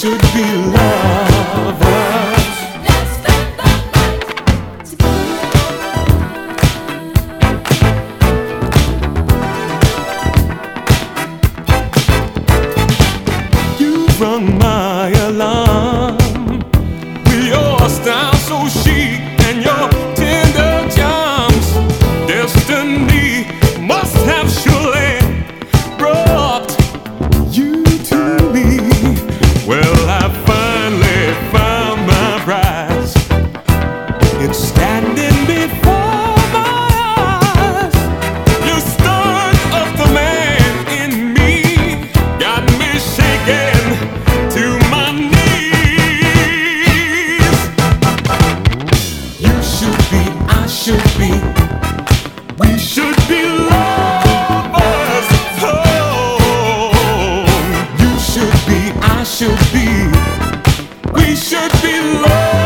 should be lovers. Let's spend the night together. You rung my alarm with your style so chic and your tender charms. Destiny must have surely brought you to me. Well, I finally found my prize. It's standing before my eyes. You stirred up the man in me, got me shaking to my knees. You should be, I should be, we should be lovers. Oh, you should be, I should be, we should be lovers.